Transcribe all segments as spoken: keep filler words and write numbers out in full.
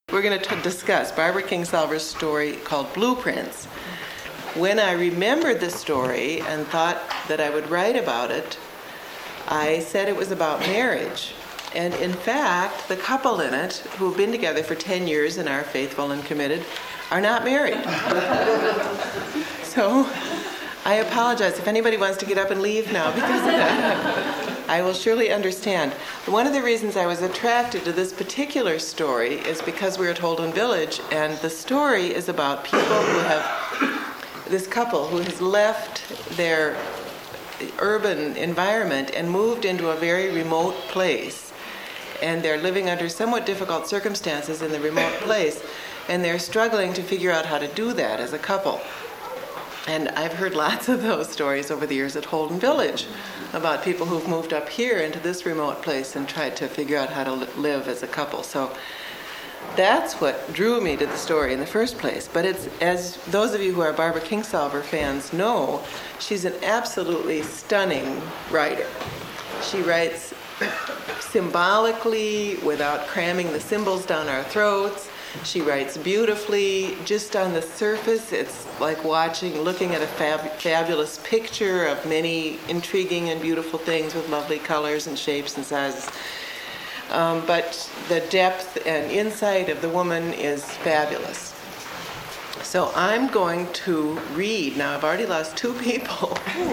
We're going to discuss Barbara Kingsolver's story called Blueprints. When I remembered the story and thought that I would write about it, I said it was about marriage. And in fact, the couple in it, who've been together for ten years and are faithful and committed, are not married. So I apologize if anybody wants to get up and leave now because of that. I will surely understand. One of the reasons I was attracted to this particular story is because we're at Holden Village, and the story is about people who have, this couple who has left their urban environment and moved into a very remote place. And they're living under somewhat difficult circumstances in the remote place, and they're struggling to figure out how to do that as a couple. And I've heard lots of those stories over the years at Holden Village about people who've moved up here into this remote place and tried to figure out how to li- live as a couple. So that's what drew me to the story in the first place. But it's, as those of you who are Barbara Kingsolver fans know, she's an absolutely stunning writer. She writes symbolically without cramming the symbols down our throats. She writes beautifully. Just on the surface, it's like watching, looking at a fab- fabulous picture of many intriguing and beautiful things with lovely colors and shapes and sizes. Um, but the depth and insight of the woman is fabulous. So I'm going to read. Now, I've already lost two people. I'm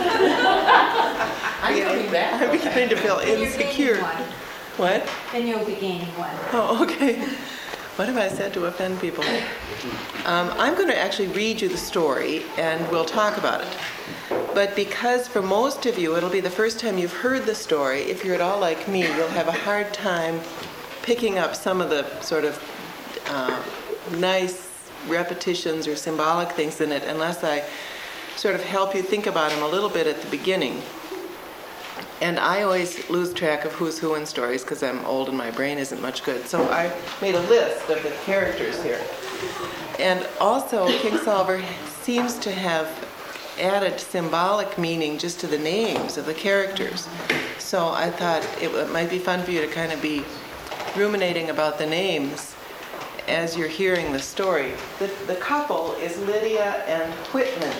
coming back. I'm beginning to feel insecure. What? Then you'll be gaining one. Oh, okay. What have I said to offend people? Um, I'm going to actually read you the story, and we'll talk about it. But because for most of you, it'll be the first time you've heard the story, if you're at all like me, you'll have a hard time picking up some of the sort of uh, nice repetitions or symbolic things in it, unless I sort of help you think about them a little bit at the beginning. And I always lose track of who's who in stories because I'm old and my brain isn't much good. So I made a list of the characters here. And also, Kingsolver seems to have added symbolic meaning just to the names of the characters. So I thought it might be fun for you to kind of be ruminating about the names as you're hearing the story. The, the couple is Lydia and Whitman.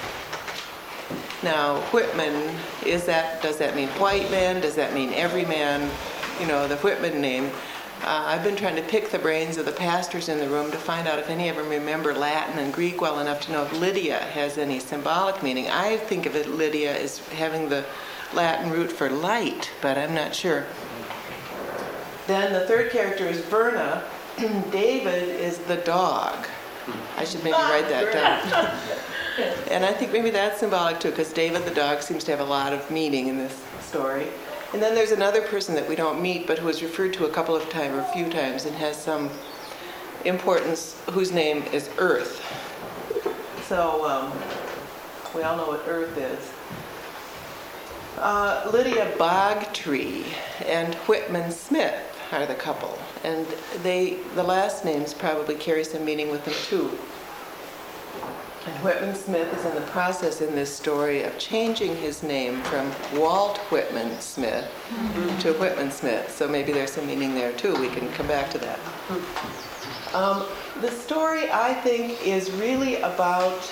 Now, Whitman, is that, does that mean white man? Does that mean every man? You know, the Whitman name. Uh, I've been trying to pick the brains of the pastors in the room to find out if any of them remember Latin and Greek well enough to know if Lydia has any symbolic meaning. I think of it, Lydia, as having the Latin root for light, but I'm not sure. Then the third character is Verna. David is the dog. I should maybe write that down. And I think maybe that's symbolic too, because David the dog seems to have a lot of meaning in this story. And then there's another person that we don't meet, but who is referred to a couple of times or a few times and has some importance, whose name is Earth. So um, we all know what Earth is. Uh, Lydia Bogtree and Whitman Smith are the couple, and they the last names probably carry some meaning with them too. And Whitman Smith is in the process in this story of changing his name from Walt Whitman Smith mm-hmm. to Whitman Smith. So maybe there's some meaning there too. We can come back to that. Um, the story, I think, is really about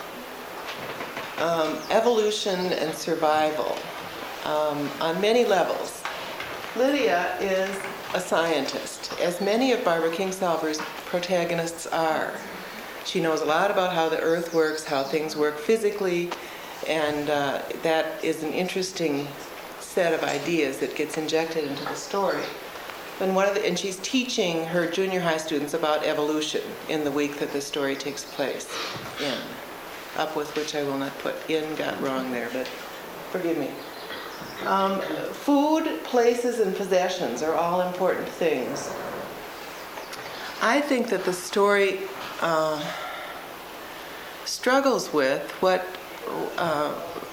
um, evolution and survival um, on many levels. Lydia is a scientist, as many of Barbara Kingsolver's protagonists are. She knows a lot about how the earth works, how things work physically, and uh, that is an interesting set of ideas that gets injected into the story. And, one of the, and she's teaching her junior high students about evolution in the week that the story takes place in, up with which I will not put in, got wrong there, but forgive me. Um, food, places, and possessions are all important things. I think that the story Uh, struggles with what uh,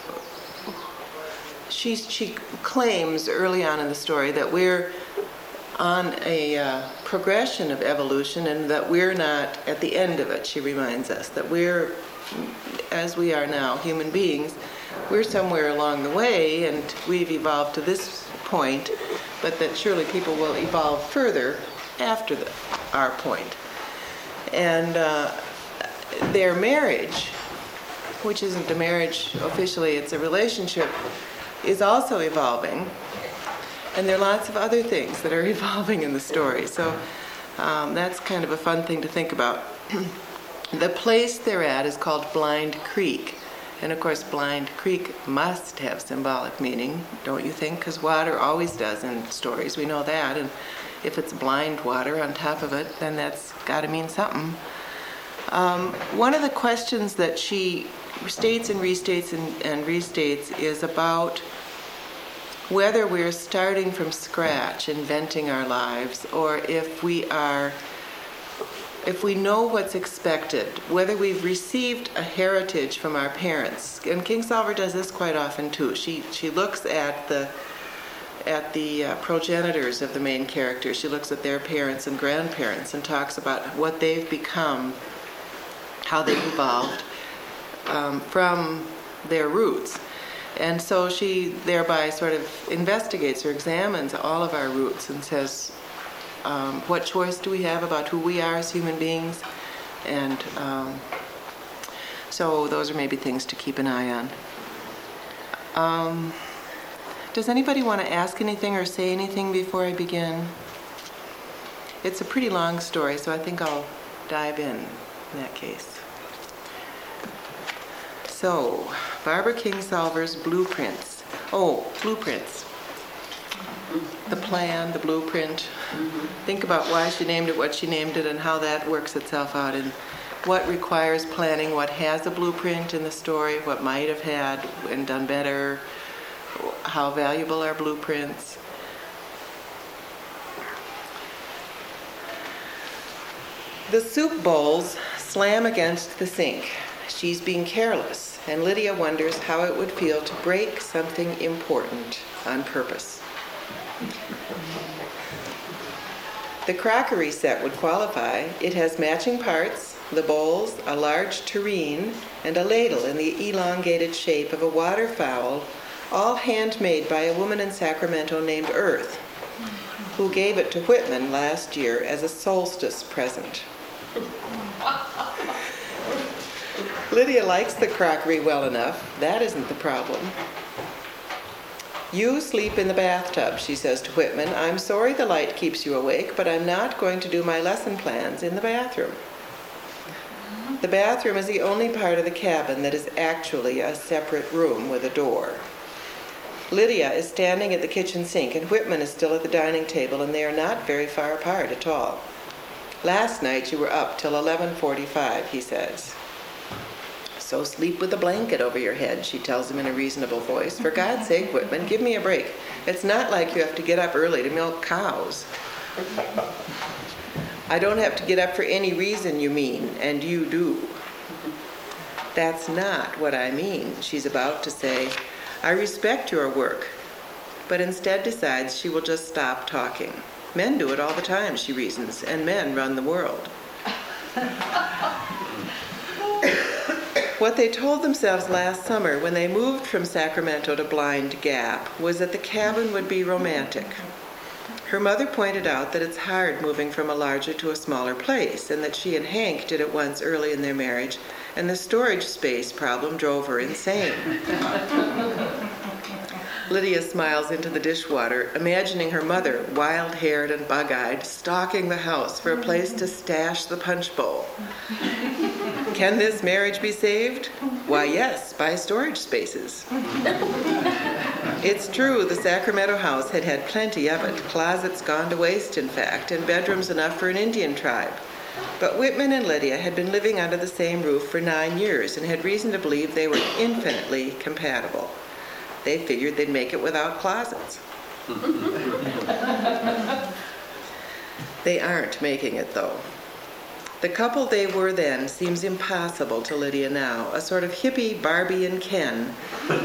she, she claims early on in the story, that we're on a uh, progression of evolution and that we're not at the end of it. She reminds us that we're, as we are now, human beings, we're somewhere along the way and we've evolved to this point, but that surely people will evolve further after the, our point. And uh, their marriage, which isn't a marriage officially, it's a relationship, is also evolving. And there are lots of other things that are evolving in the story. So um, that's kind of a fun thing to think about. The place they're at is called Blind Creek. And of course, Blind Creek must have symbolic meaning, don't you think? Because water always does in stories. We know that. And if it's blind water on top of it, then that's got to mean something. Um, one of the questions that she states and restates and, and restates is about whether we're starting from scratch, inventing our lives, or if we are, if we know what's expected, whether we've received a heritage from our parents. And Kingsolver does this quite often too. She she looks at the at the uh, progenitors of the main characters. She looks at their parents and grandparents and talks about what they've become, how they've evolved um, from their roots. And so she thereby sort of investigates or examines all of our roots and says, um, what choice do we have about who we are as human beings? And um, so those are maybe things to keep an eye on. Um, does anybody want to ask anything or say anything before I begin? It's a pretty long story, so I think I'll dive in in that case. So, Barbara Kingsolver's blueprints. Oh, blueprints. The plan, the blueprint. Mm-hmm. Think about why she named it what she named it and how that works itself out, and what requires planning, what has a blueprint in the story, what might have had and done better, how valuable are blueprints. The soup bowls slam against the sink. She's being careless, and Lydia wonders how it would feel to break something important on purpose. The crockery set would qualify. It has matching parts, the bowls, a large tureen, and a ladle in the elongated shape of a waterfowl, all handmade by a woman in Sacramento named Earth, who gave it to Whitman last year as a solstice present. Lydia likes the crockery well enough. That isn't the problem. You sleep in the bathtub, she says to Whitman. I'm sorry the light keeps you awake, but I'm not going to do my lesson plans in the bathroom. The bathroom is the only part of the cabin that is actually a separate room with a door. Lydia is standing at the kitchen sink, and Whitman is still at the dining table, and they are not very far apart at all. Last night you were up till eleven forty-five, he says. So sleep with a blanket over your head, she tells him in a reasonable voice. For God's sake, Whitman, give me a break. It's not like you have to get up early to milk cows. I don't have to get up for any reason, you mean, and you do. That's not what I mean, she's about to say. I respect your work, but instead decides she will just stop talking. Men do it all the time, she reasons, and men run the world. What they told themselves last summer when they moved from Sacramento to Blind Gap was that the cabin would be romantic. Her mother pointed out that it's hard moving from a larger to a smaller place, and that she and Hank did it once early in their marriage, and the storage space problem drove her insane. Lydia smiles into the dishwater, imagining her mother, wild-haired and bug-eyed, stalking the house for a place to stash the punch bowl. Can this marriage be saved? Why, yes, by storage spaces. It's true, the Sacramento house had had plenty of it, closets gone to waste, in fact, and bedrooms enough for an Indian tribe. But Whitman and Lydia had been living under the same roof for nine years and had reason to believe they were infinitely compatible. They figured they'd make it without closets. They aren't making it, though. The couple they were then seems impossible to Lydia now, a sort of hippie Barbie and Ken.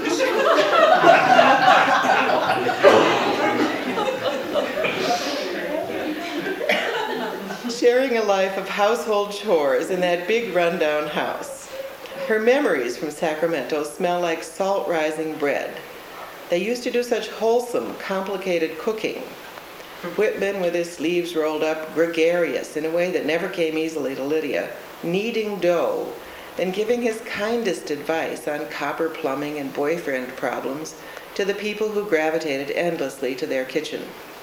Sharing a life of household chores in that big rundown house. Her memories from Sacramento smell like salt-rising bread. They used to do such wholesome, complicated cooking. Whitman, with his sleeves rolled up, gregarious in a way that never came easily to Lydia, kneading dough and giving his kindest advice on copper plumbing and boyfriend problems to the people who gravitated endlessly to their kitchen.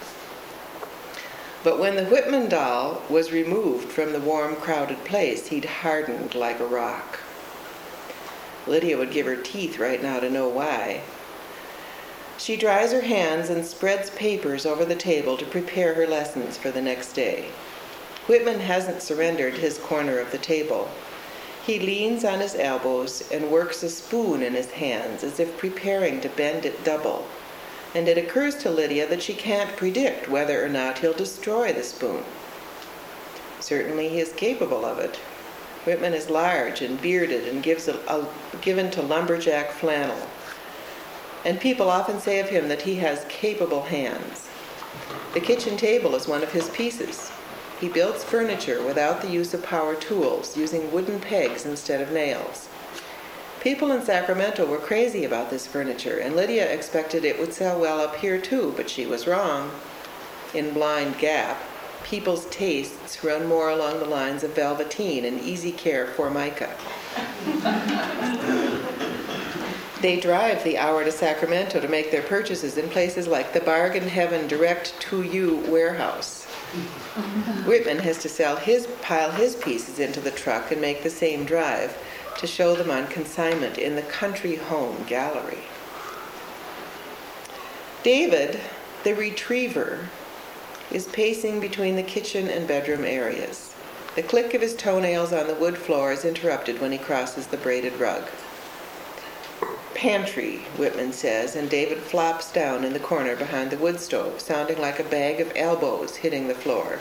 But when the Whitman doll was removed from the warm, crowded place, he'd hardened like a rock. Lydia would give her teeth right now to know why. She dries her hands and spreads papers over the table to prepare her lessons for the next day. Whitman hasn't surrendered his corner of the table. He leans on his elbows and works a spoon in his hands as if preparing to bend it double. And it occurs to Lydia that she can't predict whether or not he'll destroy the spoon. Certainly he is capable of it. Whitman is large and bearded and gives a, a, given to lumberjack flannel. And people often say of him that he has capable hands. The kitchen table is one of his pieces. He builds furniture without the use of power tools, using wooden pegs instead of nails. People in Sacramento were crazy about this furniture, and Lydia expected it would sell well up here too, but she was wrong. In Blind Gap, people's tastes run more along the lines of velveteen and easy care Formica. They drive the hour to Sacramento to make their purchases in places like the Bargain Heaven Direct to You warehouse. Whitman has to sell his pile his pieces into the truck and make the same drive to show them on consignment in the Country Home Gallery. David, the retriever, is pacing between the kitchen and bedroom areas. The click of his toenails on the wood floor is interrupted when he crosses the braided rug. Pantry, Whitman says, and David flops down in the corner behind the wood stove, sounding like a bag of elbows hitting the floor.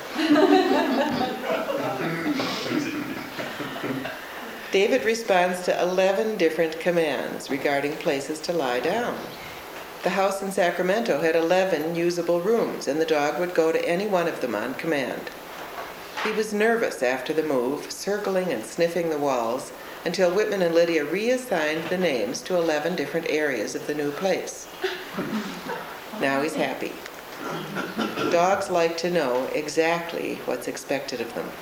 David responds to eleven different commands regarding places to lie down. The house in Sacramento had eleven usable rooms, and the dog would go to any one of them on command. He was nervous after the move, circling and sniffing the walls, until Whitman and Lydia reassigned the names to eleven different areas of the new place. Now he's happy. Dogs like to know exactly what's expected of them.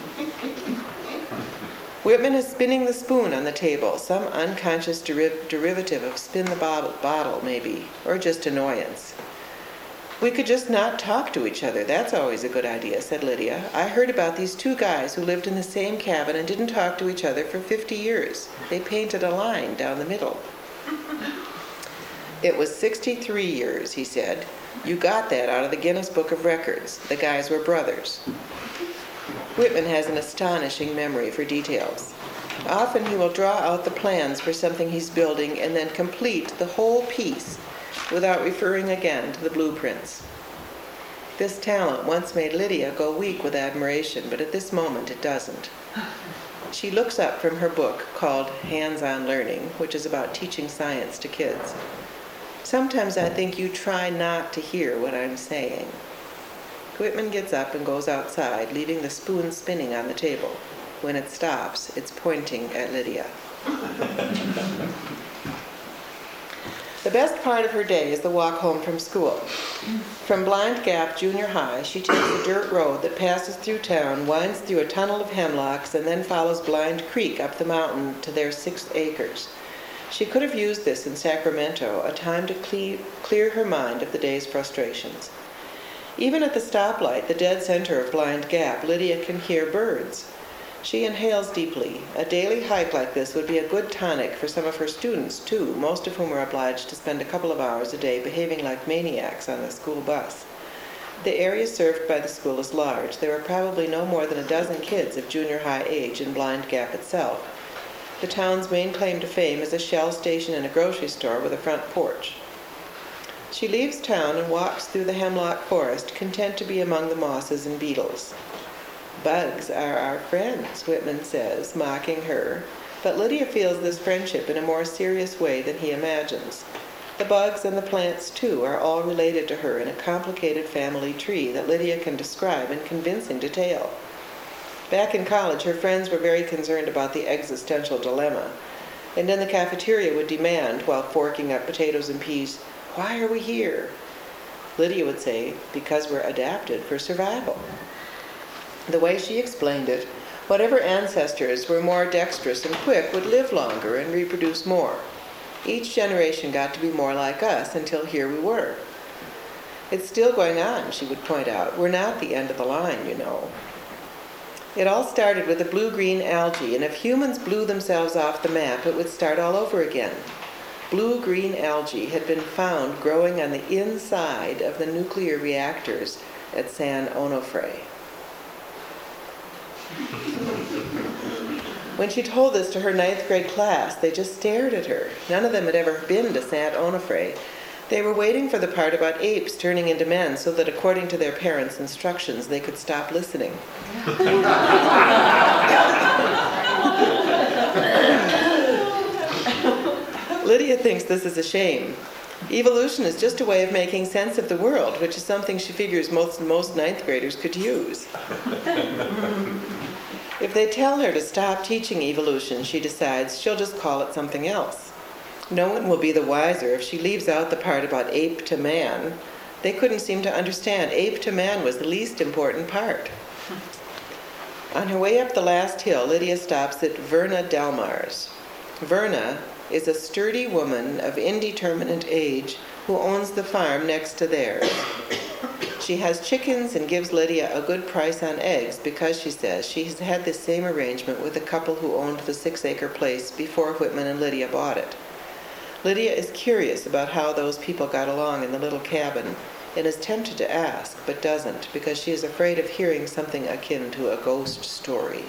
Whitman is spinning the spoon on the table, some unconscious deriv- derivative of spin the bottle, bottle, maybe, or just annoyance. We could just not talk to each other. That's always a good idea, said Lydia. I heard about these two guys who lived in the same cabin and didn't talk to each other for fifty years. They painted a line down the middle. It was sixty-three years, he said. You got that out of the Guinness Book of Records. The guys were brothers. Whitman has an astonishing memory for details. Often he will draw out the plans for something he's building and then complete the whole piece without referring again to the blueprints. This talent once made Lydia go weak with admiration, but at this moment it doesn't. She looks up from her book called Hands-on Learning, which is about teaching science to kids. Sometimes I think you try not to hear what I'm saying. Whitman gets up and goes outside, leaving the spoon spinning on the table. When it stops, it's pointing at Lydia. The best part of her day is the walk home from school. From Blind Gap Junior High, she takes a dirt road that passes through town, winds through a tunnel of hemlocks, and then follows Blind Creek up the mountain to their six acres. She could have used this in Sacramento, a time to cle- clear her mind of the day's frustrations. Even at the stoplight, the dead center of Blind Gap, Lydia can hear birds. She inhales deeply. A daily hike like this would be a good tonic for some of her students, too, most of whom are obliged to spend a couple of hours a day behaving like maniacs on the school bus. The area served by the school is large. There are probably no more than a dozen kids of junior high age in Blind Gap itself. The town's main claim to fame is a Shell station and a grocery store with a front porch. She leaves town and walks through the hemlock forest, content to be among the mosses and beetles. Bugs are our friends, Whitman says, mocking her, but Lydia feels this friendship in a more serious way than he imagines. The bugs and the plants, too, are all related to her in a complicated family tree that Lydia can describe in convincing detail. Back in college, her friends were very concerned about the existential dilemma, and in the cafeteria would demand, while forking up potatoes and peas, "Why are we here?" Lydia would say, because we're adapted for survival. The way she explained it, whatever ancestors were more dexterous and quick would live longer and reproduce more. Each generation got to be more like us until here we were. It's still going on, she would point out. We're not the end of the line, you know. It all started with the blue-green algae, and if humans blew themselves off the map, it would start all over again. Blue-green algae had been found growing on the inside of the nuclear reactors at San Onofre. When she told this to her ninth grade class, they just stared at her. None of them had ever been to San Onofre. They were waiting for the part about apes turning into men so that, according to their parents' instructions, they could stop listening. Lydia thinks this is a shame. Evolution is just a way of making sense of the world, which is something she figures most, most ninth graders could use. If they tell her to stop teaching evolution, she decides she'll just call it something else. No one will be the wiser if she leaves out the part about ape to man. They couldn't seem to understand. Ape to man was the least important part. On her way up the last hill, Lydia stops at Verna Delmar's. Verna is a sturdy woman of indeterminate age who owns the farm next to theirs. She has chickens and gives Lydia a good price on eggs because, she says, she has had this same arrangement with the couple who owned the six-acre place before Whitman and Lydia bought it. Lydia is curious about how those people got along in the little cabin and is tempted to ask, but doesn't, because she is afraid of hearing something akin to a ghost story.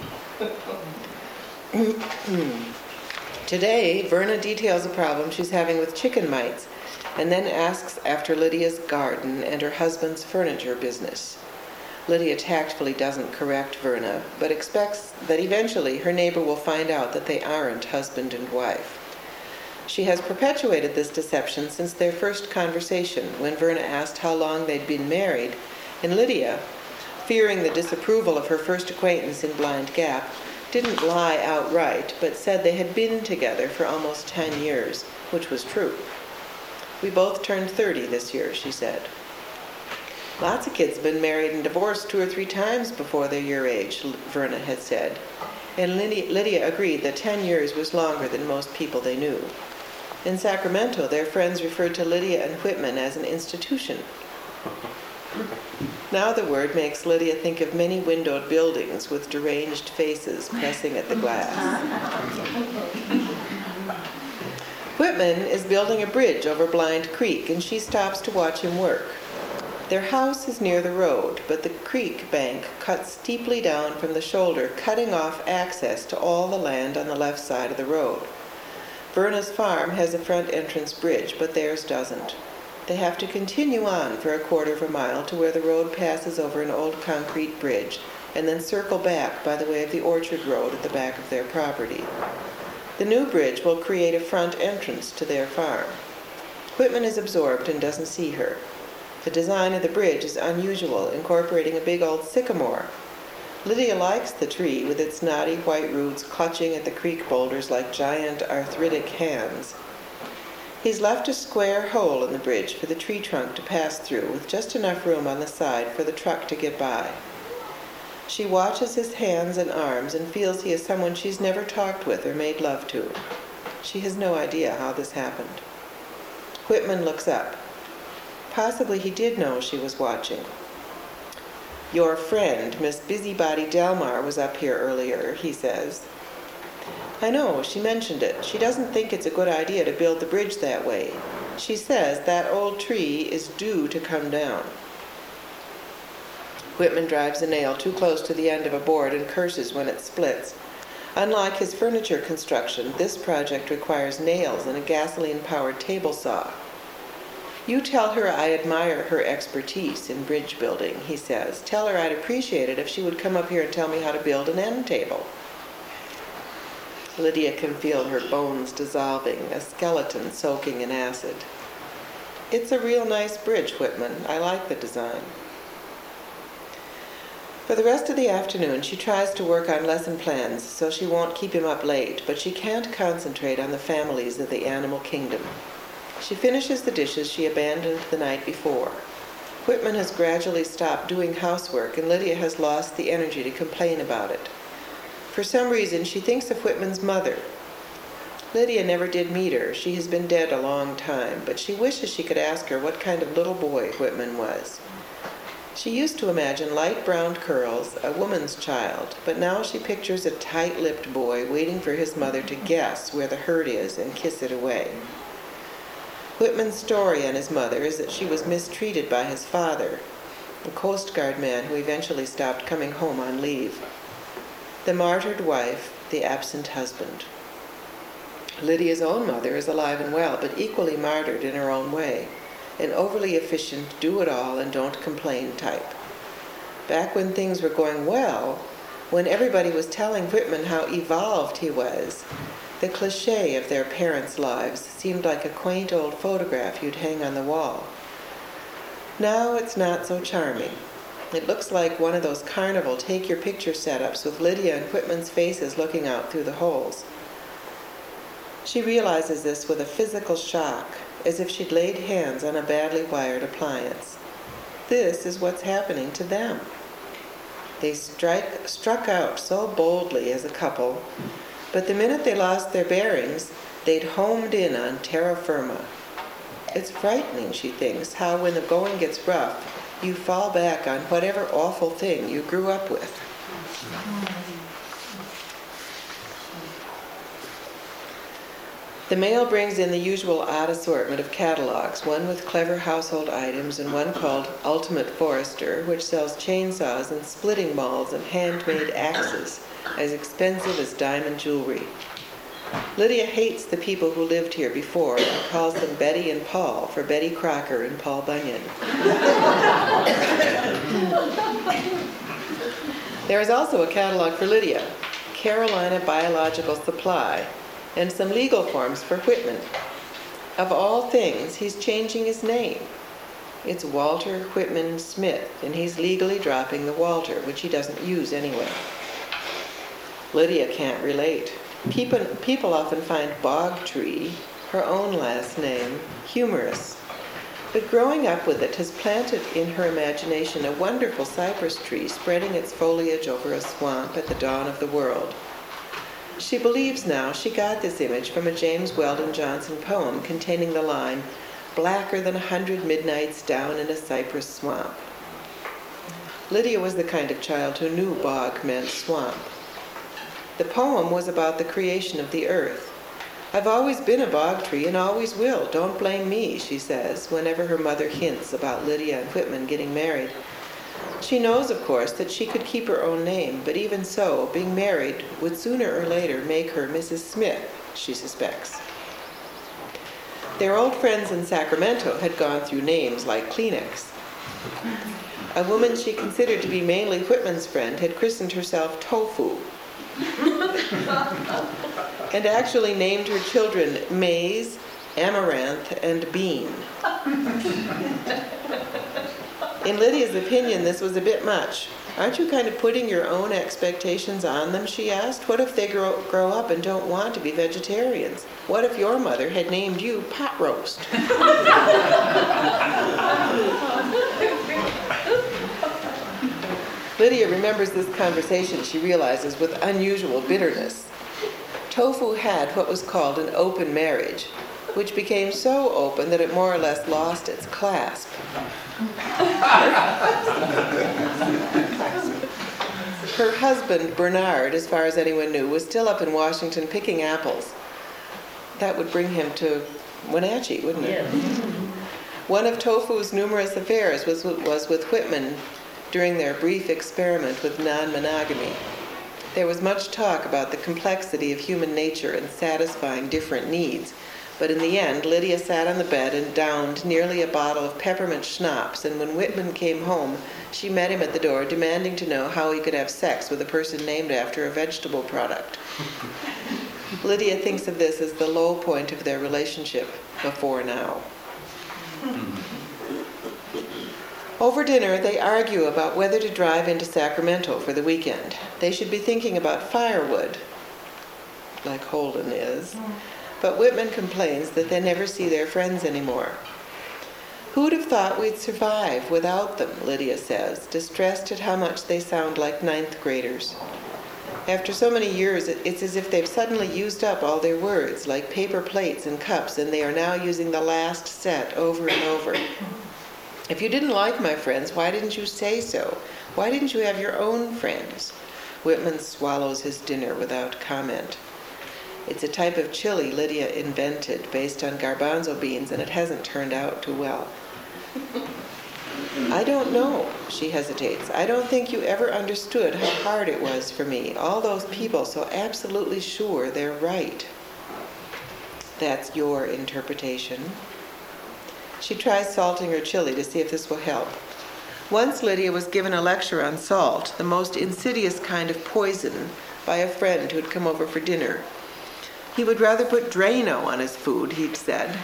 Today, Verna details a problem she's having with chicken mites, and then asks after Lydia's garden and her husband's furniture business. Lydia tactfully doesn't correct Verna, but expects that eventually her neighbor will find out that they aren't husband and wife. She has perpetuated this deception since their first conversation, when Verna asked how long they'd been married, and Lydia, fearing the disapproval of her first acquaintance in Blind Gap, didn't lie outright, but said they had been together for almost ten years, which was true. We both turned thirty this year, she said. Lots of kids have been married and divorced two or three times before they're your age, Verna had said. And Lydia, Lydia agreed that ten years was longer than most people they knew. In Sacramento, their friends referred to Lydia and Whitman as an institution. Now the word makes Lydia think of many windowed buildings with deranged faces pressing at the glass. Whitman is building a bridge over Blind Creek, and she stops to watch him work. Their house is near the road, but the creek bank cuts steeply down from the shoulder, cutting off access to all the land on the left side of the road. Verna's farm has a front entrance bridge, but theirs doesn't. They have to continue on for a quarter of a mile to where the road passes over an old concrete bridge, and then circle back by the way of the orchard road at the back of their property. The new bridge will create a front entrance to their farm. Whitman is absorbed and doesn't see her. The design of the bridge is unusual, incorporating a big old sycamore. Lydia likes the tree with its knotty white roots clutching at the creek boulders like giant arthritic hands. He's left a square hole in the bridge for the tree trunk to pass through, with just enough room on the side for the truck to get by. She watches his hands and arms and feels he is someone she's never talked with or made love to. She has no idea how this happened. Whitman looks up. Possibly he did know she was watching. "Your friend, Miss Busybody Delmar, was up here earlier," he says. "I know, she mentioned it. She doesn't think it's a good idea to build the bridge that way. She says that old tree is due to come down." Whitman drives a nail too close to the end of a board and curses when it splits. Unlike his furniture construction, this project requires nails and a gasoline-powered table saw. "You tell her I admire her expertise in bridge building," he says. "Tell her I'd appreciate it if she would come up here and tell me how to build an end table." Lydia can feel her bones dissolving, a skeleton soaking in acid. "It's a real nice bridge, Whitman. I like the design." For the rest of the afternoon, she tries to work on lesson plans so she won't keep him up late, but she can't concentrate on the families of the animal kingdom. She finishes the dishes she abandoned the night before. Whitman has gradually stopped doing housework, and Lydia has lost the energy to complain about it. For some reason, she thinks of Whitman's mother. Lydia never did meet her. She has been dead a long time, but she wishes she could ask her what kind of little boy Whitman was. She used to imagine light brown curls, a woman's child, but now she pictures a tight-lipped boy waiting for his mother to guess where the hurt is and kiss it away. Whitman's story on his mother is that she was mistreated by his father, a Coast Guard man who eventually stopped coming home on leave. The martyred wife, the absent husband. Lydia's own mother is alive and well, but equally martyred in her own way. An overly efficient, do-it-all and don't complain type. Back when things were going well, when everybody was telling Whitman how evolved he was, the cliché of their parents' lives seemed like a quaint old photograph you'd hang on the wall. Now it's not so charming. It looks like one of those carnival take-your-picture setups with Lydia and Whitman's faces looking out through the holes. She realizes this with a physical shock, as if she'd laid hands on a badly wired appliance. This is what's happening to them. They strike, struck out so boldly as a couple, but the minute they lost their bearings, they'd homed in on terra firma. It's frightening, she thinks, how when the going gets rough, you fall back on whatever awful thing you grew up with. The mail brings in the usual odd assortment of catalogs, one with clever household items and one called Ultimate Forester, which sells chainsaws and splitting mauls and handmade axes, as expensive as diamond jewelry. Lydia hates the people who lived here before and calls them Betty and Paul for Betty Crocker and Paul Bunyan. There is also a catalog for Lydia, Carolina Biological Supply, and some legal forms for Whitman. Of all things, he's changing his name. It's Walter Whitman Smith, and he's legally dropping the Walter, which he doesn't use anyway. Lydia can't relate. People, people often find Bogtree, her own last name, humorous. But growing up with it has planted in her imagination a wonderful cypress tree spreading its foliage over a swamp at the dawn of the world. She believes now she got this image from a James Weldon Johnson poem containing the line, "Blacker than a hundred midnights down in a cypress swamp." Lydia was the kind of child who knew bog meant swamp. The poem was about the creation of the earth. "I've always been a bog tree and always will. Don't blame me," she says, whenever her mother hints about Lydia and Whitman getting married. She knows, of course, that she could keep her own name, but even so, being married would sooner or later make her Missus Smith, she suspects. Their old friends in Sacramento had gone through names like Kleenex. A woman she considered to be mainly Whitman's friend had christened herself Tofu, and actually named her children Maize, Amaranth, and Bean. In Lydia's opinion, this was a bit much. "Aren't you kind of putting your own expectations on them?" she asked. "What if they grow, grow up and don't want to be vegetarians? What if your mother had named you Pot Roast?" Lydia remembers this conversation, she realizes, with unusual bitterness. Tofu had what was called an open marriage, which became so open that it more or less lost its clasp. Her husband, Bernard, as far as anyone knew, was still up in Washington picking apples. That would bring him to Wenatchee, wouldn't it? Yeah. One of Tofu's numerous affairs was, was with Whitman during their brief experiment with non-monogamy. There was much talk about the complexity of human nature and satisfying different needs, but in the end, Lydia sat on the bed and downed nearly a bottle of peppermint schnapps, and when Whitman came home, she met him at the door, demanding to know how he could have sex with a person named after a vegetable product. Lydia thinks of this as the low point of their relationship before now. Over dinner, they argue about whether to drive into Sacramento for the weekend. They should be thinking about firewood, like Holden is. But Whitman complains that they never see their friends anymore. Who'd have thought we'd survive without them, Lydia says, distressed at how much they sound like ninth graders. After so many years, it's as if they've suddenly used up all their words, like paper plates and cups, and they are now using the last set over and over. If you didn't like my friends, why didn't you say so? Why didn't you have your own friends? Whitman swallows his dinner without comment. It's a type of chili Lydia invented based on garbanzo beans, and it hasn't turned out too well. I don't know, she hesitates. I don't think you ever understood how hard it was for me. All those people so absolutely sure they're right. That's your interpretation. She tries salting her chili to see if this will help. Once Lydia was given a lecture on salt, the most insidious kind of poison, by a friend who had come over for dinner. He would rather put Drano on his food, he'd said.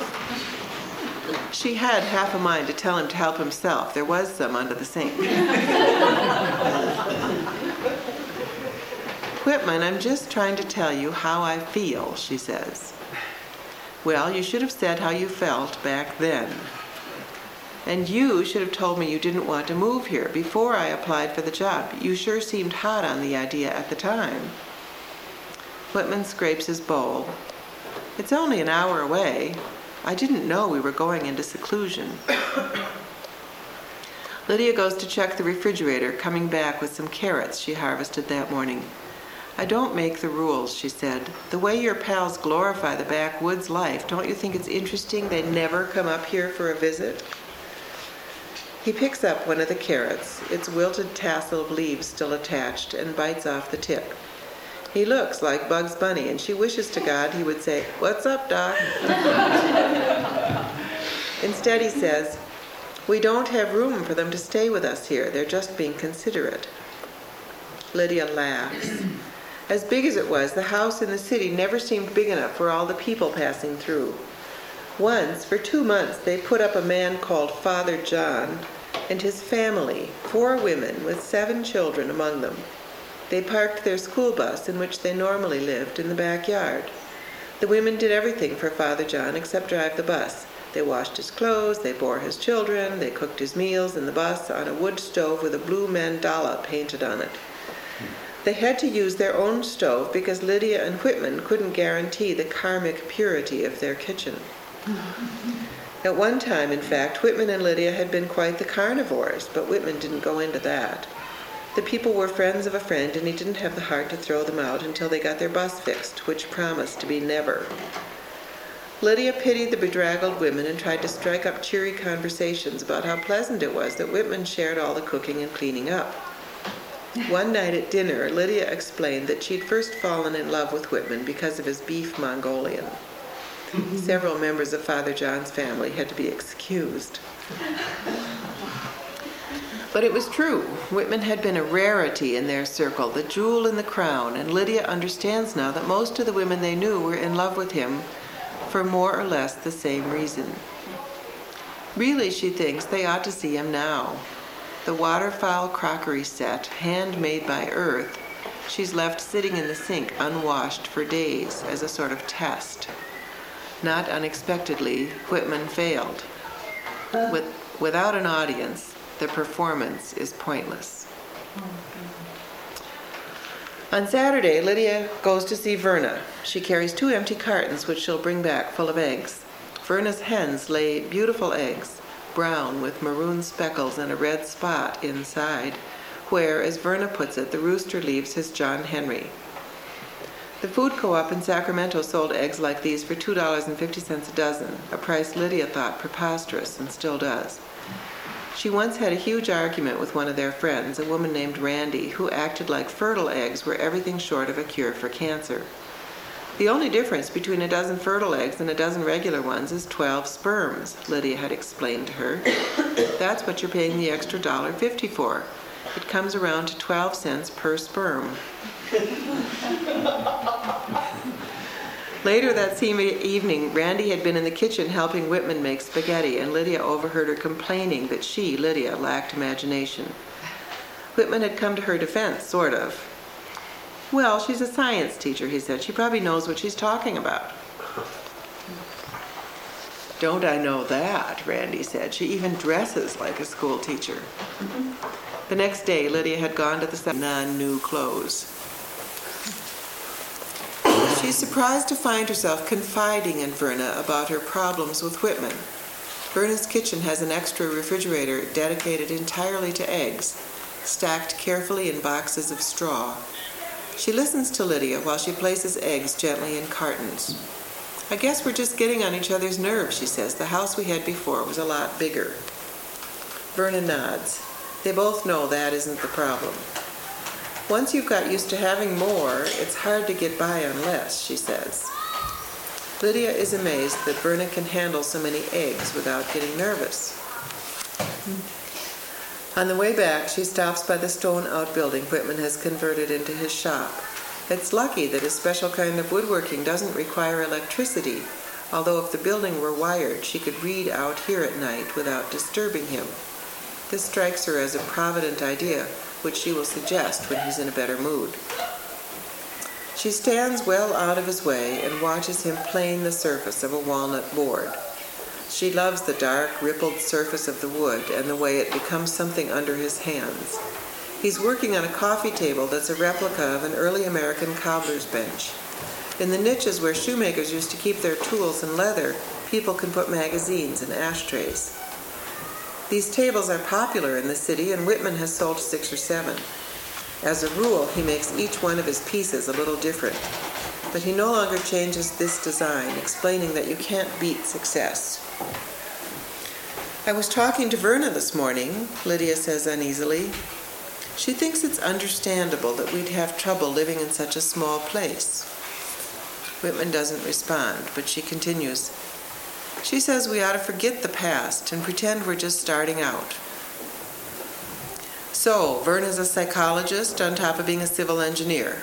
She had half a mind to tell him to help himself. There was some under the sink. Whitman, I'm just trying to tell you how I feel, she says. Well, you should have said how you felt back then. And you should have told me you didn't want to move here before I applied for the job. You sure seemed hot on the idea at the time. Whitman scrapes his bowl. It's only an hour away. I didn't know we were going into seclusion. Lydia goes to check the refrigerator, coming back with some carrots she harvested that morning. I don't make the rules, she said. The way your pals glorify the backwoods life, don't you think it's interesting they never come up here for a visit? He picks up one of the carrots, its wilted tassel of leaves still attached, and bites off the tip. He looks like Bugs Bunny, and she wishes to God he would say, "What's up, Doc?" Instead, he says, "We don't have room for them to stay with us here. They're just being considerate." Lydia laughs. As big as it was, the house in the city never seemed big enough for all the people passing through. Once, for two months, they put up a man called Father John and his family, four women with seven children among them. They parked their school bus, in which they normally lived, in the backyard. The women did everything for Father John except drive the bus. They washed his clothes, they bore his children, they cooked his meals in the bus on a wood stove with a blue mandala painted on it. They had to use their own stove because Lydia and Whitman couldn't guarantee the karmic purity of their kitchen. At one time, in fact, Whitman and Lydia had been quite the carnivores, but Whitman didn't go into that. The people were friends of a friend, and he didn't have the heart to throw them out until they got their bus fixed, which promised to be never. Lydia pitied the bedraggled women and tried to strike up cheery conversations about how pleasant it was that Whitman shared all the cooking and cleaning up. One night at dinner, Lydia explained that she'd first fallen in love with Whitman because of his beef Mongolian. Several members of Father John's family had to be excused. But it was true. Whitman had been a rarity in their circle, the jewel in the crown, and Lydia understands now that most of the women they knew were in love with him for more or less the same reason. Really, she thinks, they ought to see him now. The waterfowl crockery set, handmade by Earth, she's left sitting in the sink unwashed for days as a sort of test. Not unexpectedly, Whitman failed. With, without an audience, the performance is pointless. On Saturday, Lydia goes to see Verna. She carries two empty cartons, which she'll bring back full of eggs. Verna's hens lay beautiful eggs, brown with maroon speckles and a red spot inside, where, as Verna puts it, the rooster leaves his John Henry. The food co-op in Sacramento sold eggs like these for two dollars and fifty cents a dozen, a price Lydia thought preposterous and still does. She once had a huge argument with one of their friends, a woman named Randy, who acted like fertile eggs were everything short of a cure for cancer. The only difference between a dozen fertile eggs and a dozen regular ones is twelve sperms, Lydia had explained to her. That's what you're paying the extra one dollar fifty for. It comes around to twelve cents per sperm. Later that same evening, Randy had been in the kitchen helping Whitman make spaghetti, and Lydia overheard her complaining that she, Lydia, lacked imagination. Whitman had come to her defense, sort of. Well, she's a science teacher, he said. She probably knows what she's talking about. "Don't I know that?" Randy said. "She even dresses like a school teacher." The next day, Lydia had gone to the non-new clothes. She's surprised to find herself confiding in Verna about her problems with Whitman. Verna's kitchen has an extra refrigerator dedicated entirely to eggs, stacked carefully in boxes of straw. She listens to Lydia while she places eggs gently in cartons. "I guess we're just getting on each other's nerves," she says. "The house we had before was a lot bigger." Verna nods. They both know that isn't the problem. "Once you've got used to having more, it's hard to get by on less," she says. Lydia is amazed that Verna can handle so many eggs without getting nervous. On the way back, she stops by the stone outbuilding Whitman has converted into his shop. It's lucky that his special kind of woodworking doesn't require electricity, although if the building were wired, she could read out here at night without disturbing him. This strikes her as a provident idea, which she will suggest when he's in a better mood. She stands well out of his way and watches him plane the surface of a walnut board. She loves the dark, rippled surface of the wood and the way it becomes something under his hands. He's working on a coffee table that's a replica of an early American cobbler's bench. In the niches where shoemakers used to keep their tools and leather, people can put magazines and ashtrays. These tables are popular in the city, and Whitman has sold six or seven. As a rule, he makes each one of his pieces a little different, but he no longer changes this design, explaining that you can't beat success. "I was talking to Verna this morning," Lydia says uneasily. "She thinks it's understandable that we'd have trouble living in such a small place." Whitman doesn't respond, but she continues. "She says we ought to forget the past and pretend we're just starting out." So, Verna's a psychologist on top of being a civil engineer.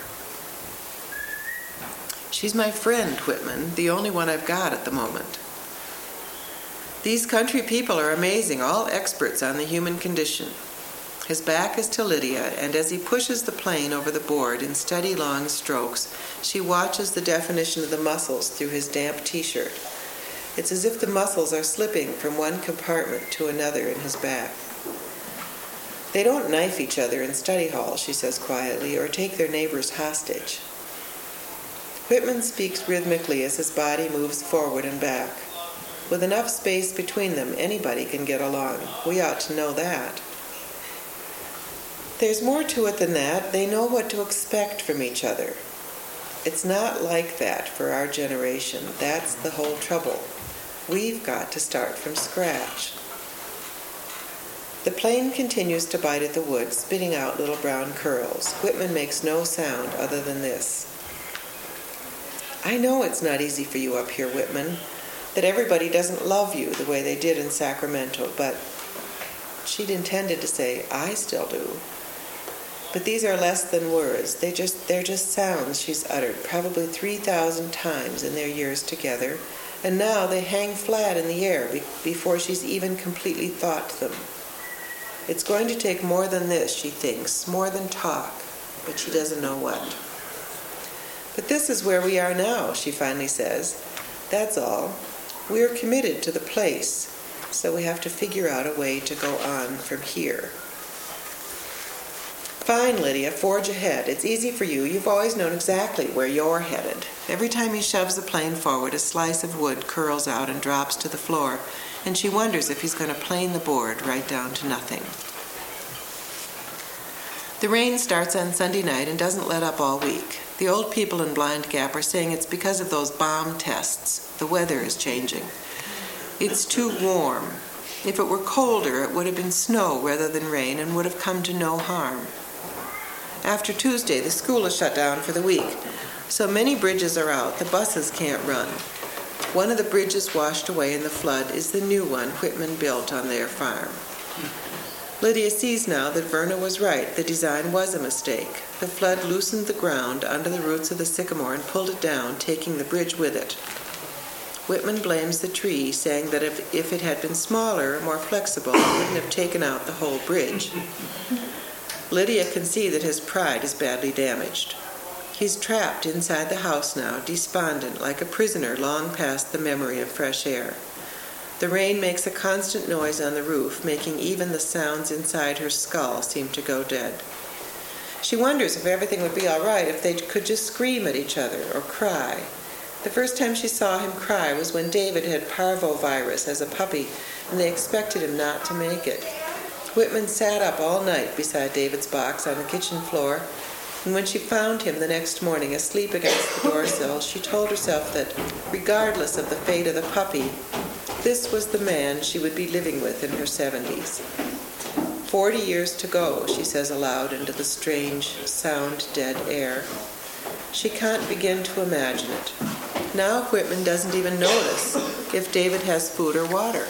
"She's my friend, Whitman, the only one I've got at the moment." These country people are amazing, all experts on the human condition. His back is to Lydia, and as he pushes the plane over the board in steady long strokes, she watches the definition of the muscles through his damp t-shirt. It's as if the muscles are slipping from one compartment to another in his back. "They don't knife each other in study hall," she says quietly, "or take their neighbors hostage." Whitman speaks rhythmically as his body moves forward and back. With enough space between them, anybody can get along. We ought to know that. There's more to it than that. They know what to expect from each other. It's not like that for our generation. That's the whole trouble. We've got to start from scratch. The plane continues to bite at the wood, spitting out little brown curls. Whitman makes no sound other than this. "I know it's not easy for you up here, Whitman, that everybody doesn't love you the way they did in Sacramento, but..." She'd intended to say, "I still do." But these are less than words. They just, they're just sounds she's uttered probably three thousand times in their years together, and now they hang flat in the air be- before she's even completely thought them. It's going to take more than this, she thinks, more than talk, but she doesn't know what. "But this is where we are now," she finally says. "That's all. We're committed to the place, so we have to figure out a way to go on from here." "Fine, Lydia, forge ahead. It's easy for you. You've always known exactly where you're headed." Every time he shoves the plane forward, a slice of wood curls out and drops to the floor, and she wonders if he's going to plane the board right down to nothing. The rain starts on Sunday night and doesn't let up all week. The old people in Blind Gap are saying it's because of those bomb tests. The weather is changing. It's too warm. If it were colder, it would have been snow rather than rain and would have come to no harm. After Tuesday, the school is shut down for the week. So many bridges are out, the buses can't run. One of the bridges washed away in the flood is the new one Whitman built on their farm. Lydia sees now that Verna was right. The design was a mistake. The flood loosened the ground under the roots of the sycamore and pulled it down, taking the bridge with it. Whitman blames the tree, saying that if, if it had been smaller, more flexible, it wouldn't have taken out the whole bridge. Lydia can see that his pride is badly damaged. He's trapped inside the house now, despondent, like a prisoner long past the memory of fresh air. The rain makes a constant noise on the roof, making even the sounds inside her skull seem to go dead. She wonders if everything would be all right if they could just scream at each other or cry. The first time she saw him cry was when David had parvovirus as a puppy, and they expected him not to make it. Whitman sat up all night beside David's box on the kitchen floor, and when she found him the next morning asleep against the doorsill, she told herself that, regardless of the fate of the puppy, this was the man she would be living with in her seventies. Forty years to go, she says aloud into the strange, sound-dead air. She can't begin to imagine it. Now Whitman doesn't even notice if David has food or water.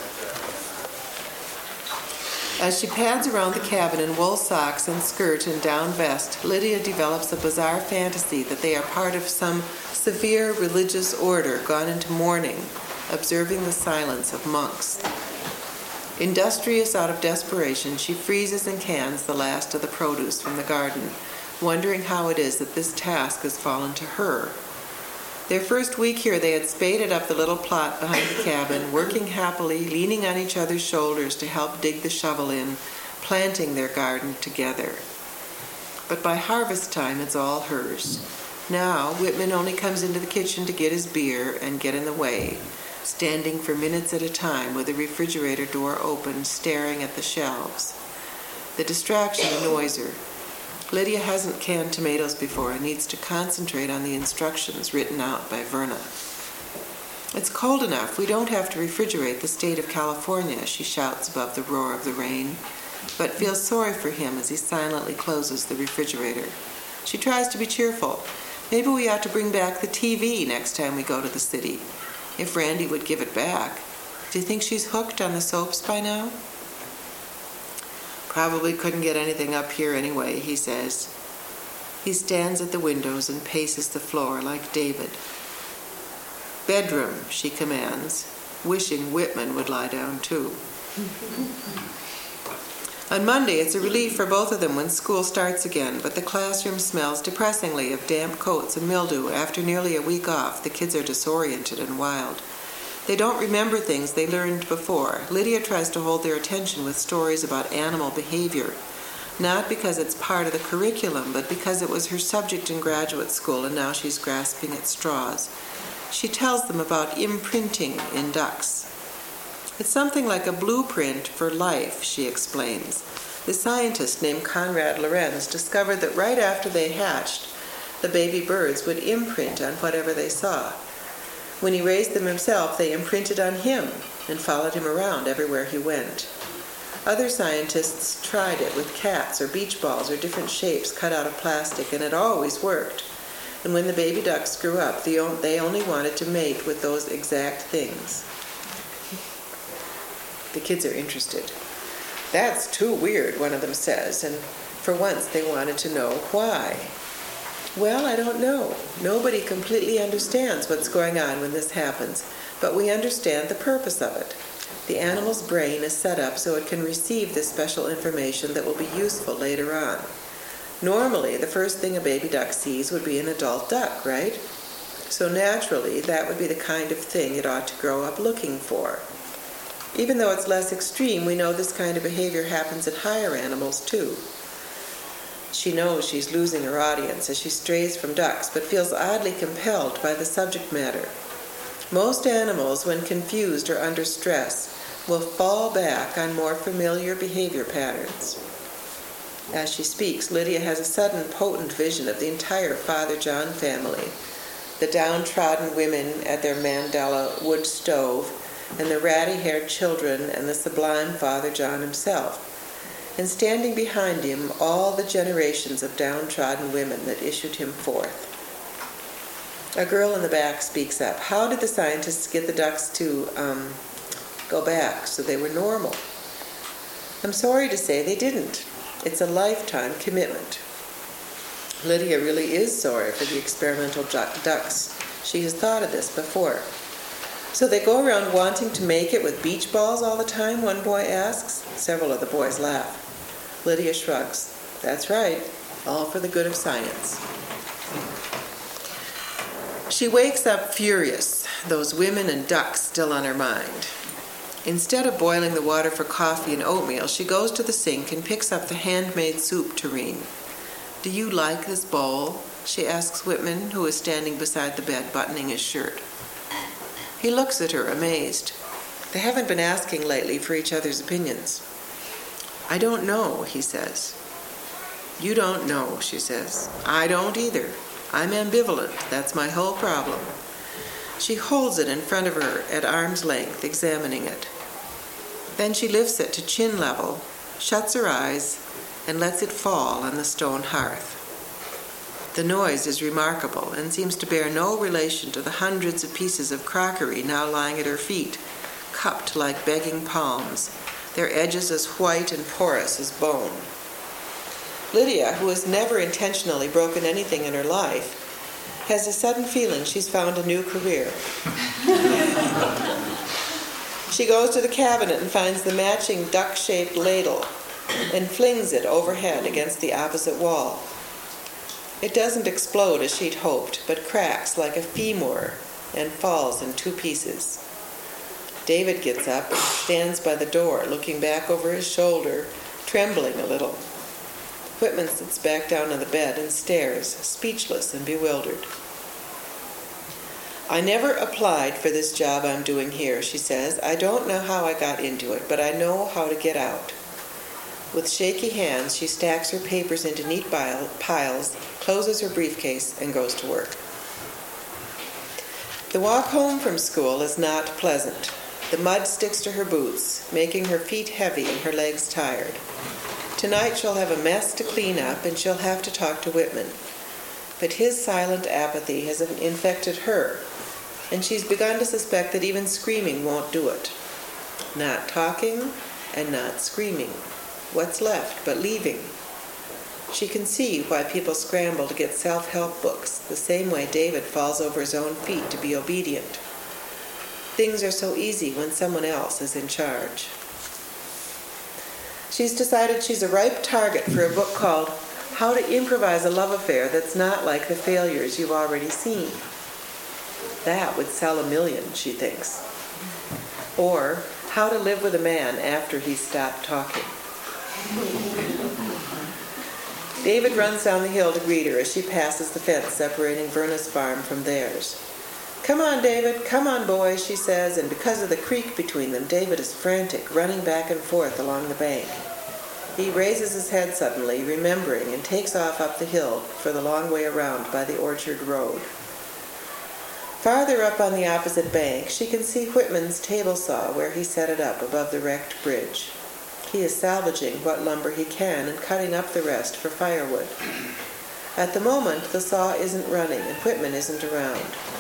As she pads around the cabin in wool socks and skirt and down vest, Lydia develops a bizarre fantasy that they are part of some severe religious order gone into mourning, observing the silence of monks. Industrious out of desperation, she freezes and cans the last of the produce from the garden, wondering how it is that this task has fallen to her. Their first week here, they had spaded up the little plot behind the cabin, working happily, leaning on each other's shoulders to help dig the shovel in, planting their garden together. But by harvest time, it's all hers. Now, Whitman only comes into the kitchen to get his beer and get in the way, standing for minutes at a time with the refrigerator door open, staring at the shelves. The distraction annoys her. Lydia hasn't canned tomatoes before and needs to concentrate on the instructions written out by Verna. It's cold enough. We don't have to refrigerate the state of California, she shouts above the roar of the rain, but feels sorry for him as he silently closes the refrigerator. She tries to be cheerful. Maybe we ought to bring back the T V next time we go to the city. If Randy would give it back. Do you think she's hooked on the soaps by now? Probably couldn't get anything up here anyway, he says. He stands at the windows and paces the floor like David. Bedroom, she commands, wishing Whitman would lie down too. On Monday, it's a relief for both of them when school starts again, but the classroom smells depressingly of damp coats and mildew. After nearly a week off, the kids are disoriented and wild. They don't remember things they learned before. Lydia tries to hold their attention with stories about animal behavior, not because it's part of the curriculum, but because it was her subject in graduate school and now she's grasping at straws. She tells them about imprinting in ducks. It's something like a blueprint for life, she explains. The scientist named Conrad Lorenz discovered that right after they hatched, the baby birds would imprint on whatever they saw. When he raised them himself, they imprinted on him and followed him around everywhere he went. Other scientists tried it with cats or beach balls or different shapes cut out of plastic, and it always worked. And when the baby ducks grew up, they only wanted to mate with those exact things. The kids are interested. That's too weird, one of them says, and for once they wanted to know why. Well, I don't know. Nobody completely understands what's going on when this happens, but we understand the purpose of it. The animal's brain is set up so it can receive this special information that will be useful later on. Normally, the first thing a baby duck sees would be an adult duck, right? So naturally, that would be the kind of thing it ought to grow up looking for. Even though it's less extreme, we know this kind of behavior happens in higher animals too. She knows she's losing her audience as she strays from ducks, but feels oddly compelled by the subject matter. Most animals, when confused or under stress, will fall back on more familiar behavior patterns. As she speaks, Lydia has a sudden potent vision of the entire Father John family, the downtrodden women at their Mandela wood stove, and the ratty-haired children and the sublime Father John himself. And standing behind him, all the generations of downtrodden women that issued him forth. A girl in the back speaks up. How did the scientists get the ducks to um, go back so they were normal? I'm sorry to say they didn't. It's a lifetime commitment. Lydia really is sorry for the experimental ducks. She has thought of this before. So they go around wanting to make it with beach balls all the time, one boy asks. Several of the boys laugh. Lydia shrugs. That's right, all for the good of science. She wakes up furious, those women and ducks still on her mind. Instead of boiling the water for coffee and oatmeal, she goes to the sink and picks up the handmade soup tureen. "Do you like this bowl?" she asks Whitman, who is standing beside the bed buttoning his shirt. He looks at her, amazed. They haven't been asking lately for each other's opinions. "I don't know," he says. "You don't know," she says. "I don't either. I'm ambivalent. That's my whole problem." She holds it in front of her at arm's length, examining it. Then she lifts it to chin level, shuts her eyes, and lets it fall on the stone hearth. The noise is remarkable and seems to bear no relation to the hundreds of pieces of crockery now lying at her feet, cupped like begging palms, their edges as white and porous as bone. Lydia, who has never intentionally broken anything in her life, has a sudden feeling she's found a new career. She goes to the cabinet and finds the matching duck-shaped ladle and flings it overhead against the opposite wall. It doesn't explode as she'd hoped, but cracks like a femur and falls in two pieces. David gets up and stands by the door, looking back over his shoulder, trembling a little. Whitman sits back down on the bed and stares, speechless and bewildered. "I never applied for this job I'm doing here," she says. "I don't know how I got into it, but I know how to get out." With shaky hands, she stacks her papers into neat piles, closes her briefcase, and goes to work. The walk home from school is not pleasant. The mud sticks to her boots, making her feet heavy and her legs tired. Tonight she'll have a mess to clean up, and she'll have to talk to Whitman. But his silent apathy has infected her, and she's begun to suspect that even screaming won't do it. Not talking and not screaming. What's left but leaving? She can see why people scramble to get self-help books, the same way David falls over his own feet to be obedient. Things are so easy when someone else is in charge. She's decided she's a ripe target for a book called How to Improvise a Love Affair That's Not Like the Failures You've Already Seen. That would sell a million, she thinks. Or How to Live with a Man After He's Stopped Talking. David runs down the hill to greet her as she passes the fence separating Verna's farm from theirs. "Come on, David, come on, boy," she says, and because of the creek between them, David is frantic, running back and forth along the bank. He raises his head suddenly, remembering, and takes off up the hill for the long way around by the orchard road. Farther up on the opposite bank, she can see Whitman's table saw where he set it up above the wrecked bridge. He is salvaging what lumber he can and cutting up the rest for firewood. At the moment, the saw isn't running and Whitman isn't around.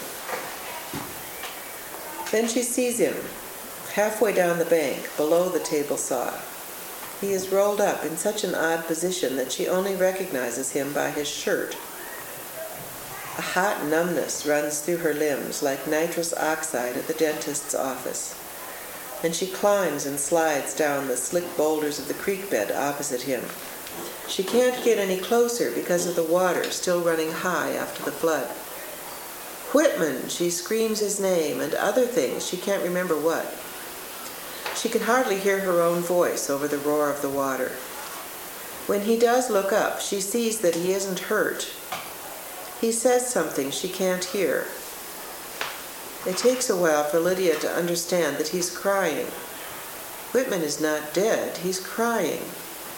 Then she sees him, halfway down the bank, below the table saw. He is rolled up in such an odd position that she only recognizes him by his shirt. A hot numbness runs through her limbs like nitrous oxide at the dentist's office, and she climbs and slides down the slick boulders of the creek bed opposite him. She can't get any closer because of the water still running high after the flood. "Whitman!" She screams his name and other things, she can't remember what. She can hardly hear her own voice over the roar of the water. When he does look up, she sees that he isn't hurt. He says something she can't hear. It takes a while for Lydia to understand that he's crying. Whitman is not dead, he's crying.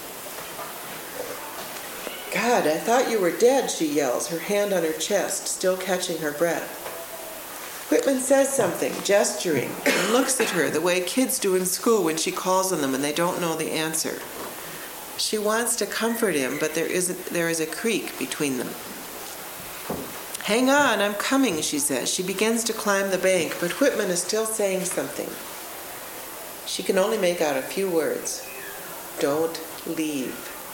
"God, I thought you were dead," she yells, her hand on her chest, still catching her breath. Whitman says something, gesturing, and looks at her the way kids do in school when she calls on them and they don't know the answer. She wants to comfort him, but there is a, there is a creek between them. "Hang on, I'm coming," she says. She begins to climb the bank, but Whitman is still saying something. She can only make out a few words. "Don't leave."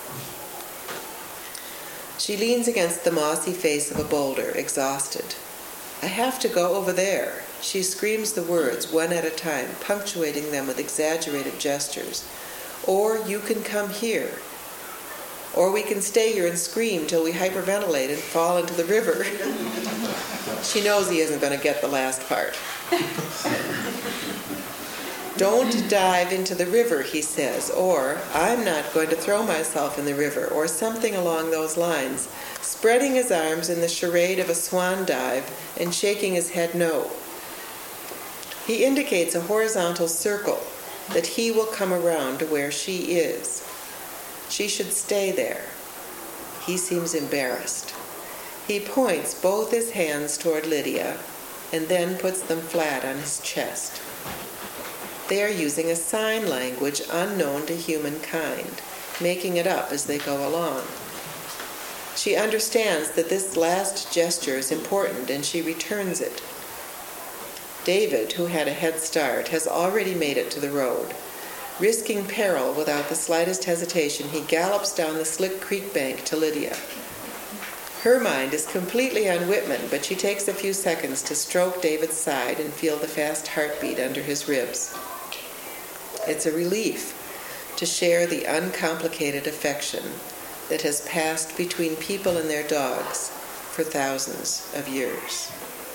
She leans against the mossy face of a boulder, exhausted. "I have to go over there." She screams the words one at a time, punctuating them with exaggerated gestures. "Or you can come here. Or we can stay here and scream till we hyperventilate and fall into the river." She knows he isn't going to get the last part. Don't dive into the river, he says, or I'm not going to throw myself in the river, or something along those lines, spreading his arms in the charade of a swan dive and shaking his head no. He indicates a horizontal circle that he will come around to where she is. She should stay there. He seems embarrassed. He points both his hands toward Lydia and then puts them flat on his chest. They are using a sign language unknown to humankind, making it up as they go along. She understands that this last gesture is important, and she returns it. David, who had a head start, has already made it to the road. Risking peril without the slightest hesitation, he gallops down the slick creek bank to Lydia. Her mind is completely on Whitman, but she takes a few seconds to stroke David's side and feel the fast heartbeat under his ribs. It's a relief to share the uncomplicated affection that has passed between people and their dogs for thousands of years.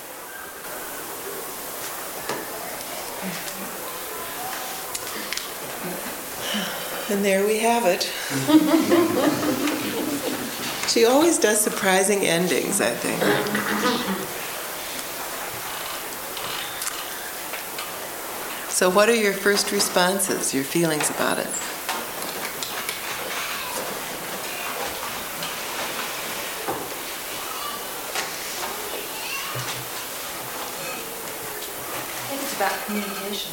And there we have it. She always does surprising endings, I think. So what are your first responses, your feelings about it? I think it's about communication.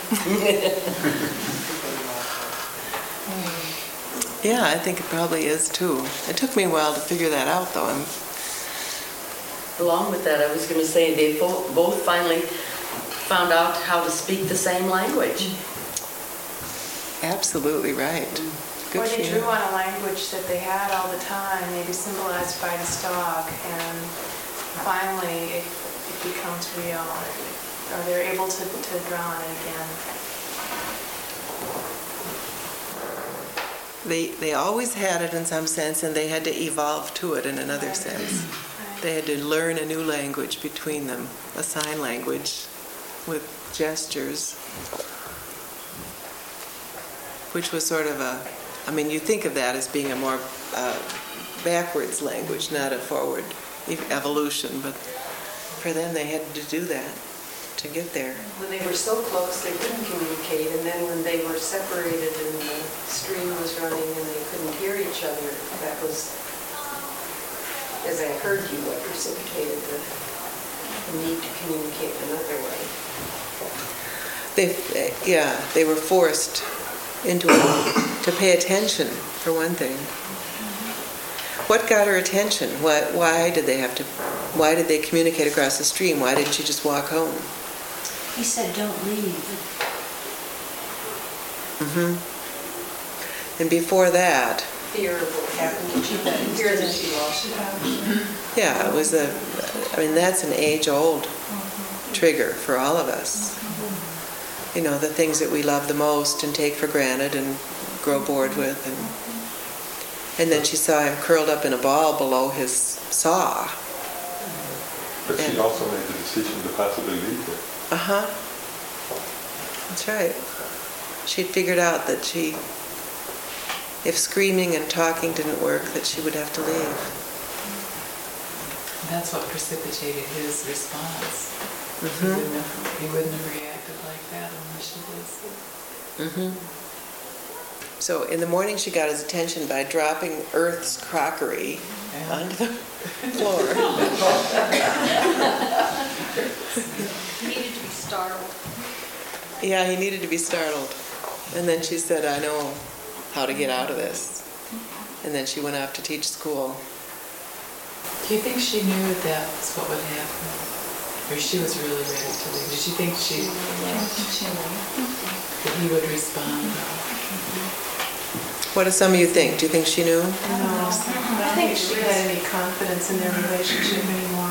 Yeah, I think it probably is too. It took me a while to figure that out, though. I'm... Along with that, I was going to say they both, both finally found out how to speak the same language. Absolutely right. Good Or for they you. drew on a language that they had all the time, maybe symbolized by this dog, and finally it, it becomes real, or they're able to, to draw on it again. They they always had it in some sense, and they had to evolve to it in another Right. sense. Right. They had to learn a new language between them, a sign language with gestures, which was sort of a, I mean, you think of that as being a more uh, backwards language, not a forward ev- evolution, but for them they had to do that to get there. When they were so close, they couldn't communicate, and then when they were separated and the stream was running and they couldn't hear each other, that was, as I heard you, what precipitated the the need to communicate another way. They, yeah, they were forced into it to pay attention, for one thing. What got her attention? Why, why did they have to, why did they communicate across the stream? Why didn't she just walk home? He said, "Don't leave." Mm-hmm. And before that, Fear of what happened to you, fear that she lost it. yeah, it was a, I mean, that's an age-old trigger for all of us. You know, the things that we love the most and take for granted and grow bored with. And, and then she saw him curled up in a ball below his saw. But she And- also made the decision to possibly leave it. Uh-huh. That's right. She'd figured out that she, if screaming and talking didn't work, that she would have to leave. And that's what precipitated his response. He Mm-hmm. wouldn't have, he wouldn't have reacted like that unless she did. Mm-hmm. So in the morning she got his attention by dropping Earth's crockery Yeah. onto the floor. He needed to be startled. Yeah, he needed to be startled. And then she said, I know how to get out of this. And then she went off to teach school. Do you think she knew that was what would happen? Or she was really ready to leave? Did she think she, that he would respond? What do some of you think? Do you think she knew? No, I don't think she had any confidence in their relationship anymore.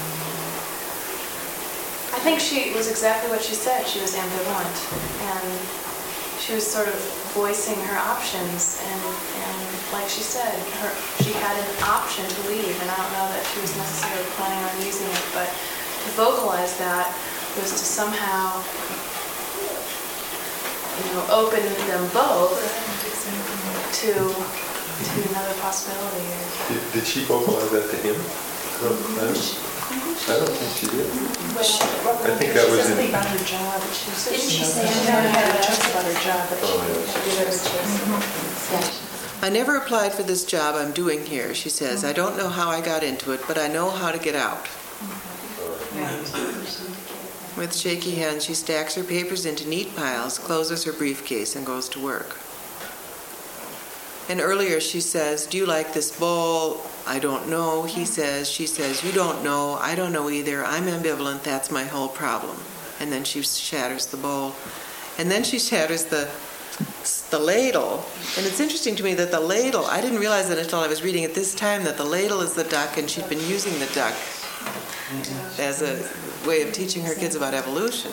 I think she was exactly what she said. She was ambivalent, and she was sort of voicing her options. And, and like she said, her, she had an option to leave, and I don't know that she was necessarily planning on using it, but to vocalize that was to somehow you know, open them both to, to another possibility. Did, did she vocalize that to him? I don't, I don't- I don't think she did. I think that was in. about her job. She said Didn't she she say never she had never a had choice about her job, but Oh, she yeah. did have a choice. I never applied for this job I'm doing here, she says. I don't know how I got into it, but I know how to get out. With shaky hands, she stacks her papers into neat piles, closes her briefcase, and goes to work. And earlier she says, "Do you like this bowl?" "I don't know," he says. She says, "You don't know. I don't know either. I'm ambivalent. That's my whole problem." And then she shatters the bowl. And then she shatters the the ladle. And it's interesting to me that the ladle, I didn't realize it until I was reading it this time, that the ladle is the duck, and she'd been using the duck as a way of teaching her kids about evolution.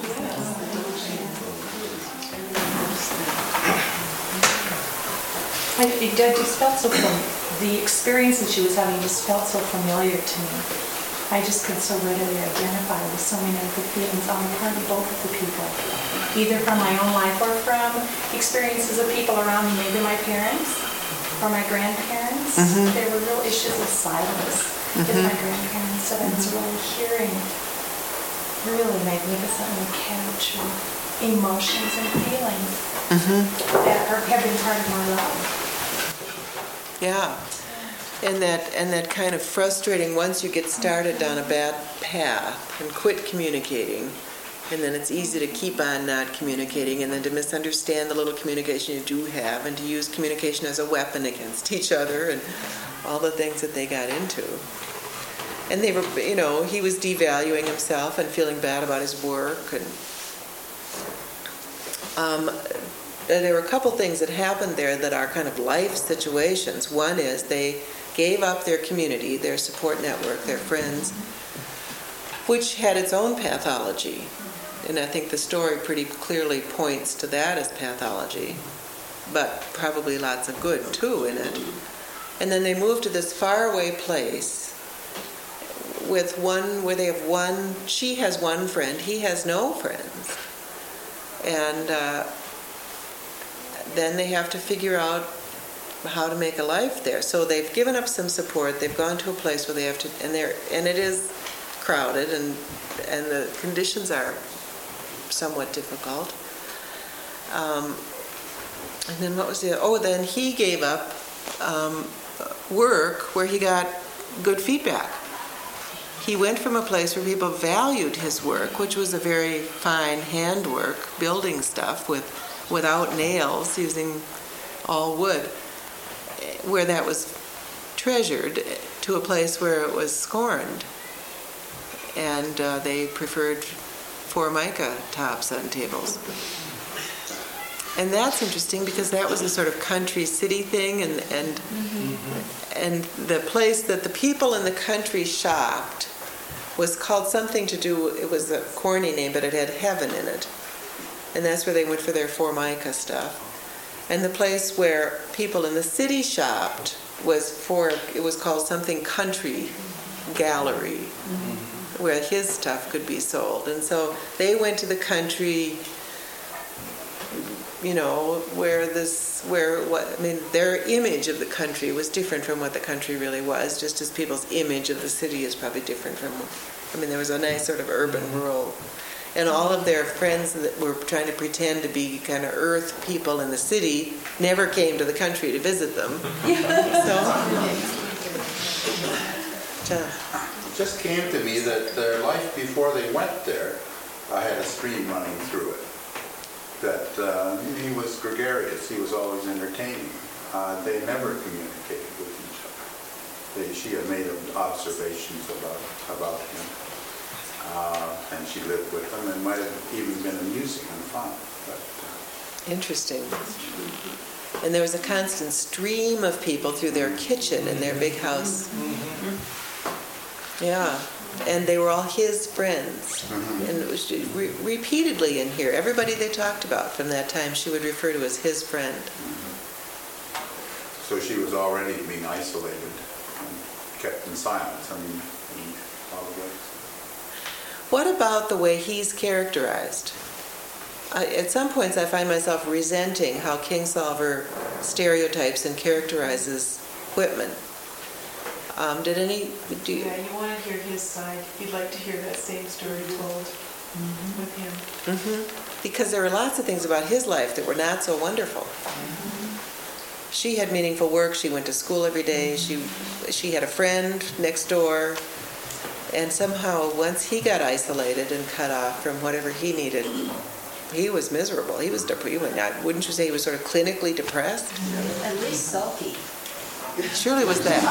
I, it it just felt so, fam- the experience that she was having just felt so familiar to me. I just could so readily identify with so many of the feelings on the part of both of the people, either from my own life or from experiences of people around me, maybe my parents or my grandparents. Mhm. There were real issues of silence with Mhm. my grandparents that I was really hearing really magnificently capture emotions and feelings Mm-hmm. that are, have been part of my life. Yeah, and that and that kind of frustrating once you get started down a bad path and quit communicating, and then it's easy to keep on not communicating, and then to misunderstand the little communication you do have, and to use communication as a weapon against each other, and all the things that they got into. And they were, you know, he was devaluing himself and feeling bad about his work, and um, there were a couple things that happened there that are kind of life situations. One is they gave up their community, their support network, their friends, which had its own pathology. And I think the story pretty clearly points to that as pathology, but probably lots of good too in it. And then they moved to this faraway place with one, where they have one, she has one friend, he has no friends. And uh, then they have to figure out how to make a life there. So they've given up some support. They've gone to a place where they have to, and they're, and it is crowded, and and the conditions are somewhat difficult. Um, and then what was the? Oh, then he gave up um, work where he got good feedback. He went from a place where people valued his work, which was a very fine handwork, building stuff with without nails, using all wood, where that was treasured, to a place where it was scorned. And uh, they preferred formica tops on tables. And that's interesting because that was a sort of country city thing, and and mm-hmm. and the place that the people in the country shopped was called something to do, it was a corny name, but it had heaven in it. And that's where they went for their formica stuff. And the place where people in the city shopped was for, it was called something country gallery, mm-hmm. where his stuff could be sold. And so they went to the country, you know, where this, where what, I mean, their image of the country was different from what the country really was, just as people's image of the city is probably different from, I mean, there was a nice sort of urban rural. And all of their friends that were trying to pretend to be kind of earth people in the city never came to the country to visit them. So, It just came to me that their life before they went there, I had a stream running through it. That uh, he was gregarious, he was always entertaining. Uh, they never communicated with each other. They, she had made observations about, about him. Uh, and she lived with them, and might have even been amusing and fun. But, uh, interesting. And there was a constant stream of people through their kitchen in their big house. Yeah, and they were all his friends. Mm-hmm. And it was re- repeatedly in here, everybody they talked about from that time, she would refer to as his friend. Mm-hmm. So she was already being isolated and kept in silence, I mean, in all the ways. What about the way he's characterized? I, at some points I find myself resenting how Kingsolver stereotypes and characterizes Whitman. Um, did any, do you? Yeah, you want to hear his side. You'd like to hear that same story told with him. Mm-hmm. Because there were lots of things about his life that were not so wonderful. She had meaningful work. She went to school every day. She she had a friend next door. And somehow, once he got isolated and cut off from whatever he needed, he was miserable. He was depressed. Wouldn't you say he was sort of clinically depressed? At least sulky. Surely was that.